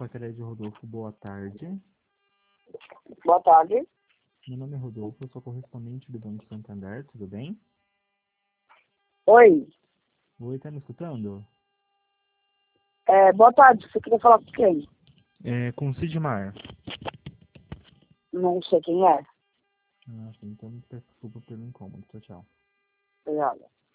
Pacaraí Rodolfo, boa tarde. Boa tarde. Meu nome é Rodolfo, eu sou correspondente do Banco Santander, tudo bem? Oi. Oi, tá me escutando? Boa tarde. Você queria falar com quem? Com o Sidmar. Não sei quem é. Ah, sim, então me peço desculpa pelo incômodo, tchau, tchau. Obrigada.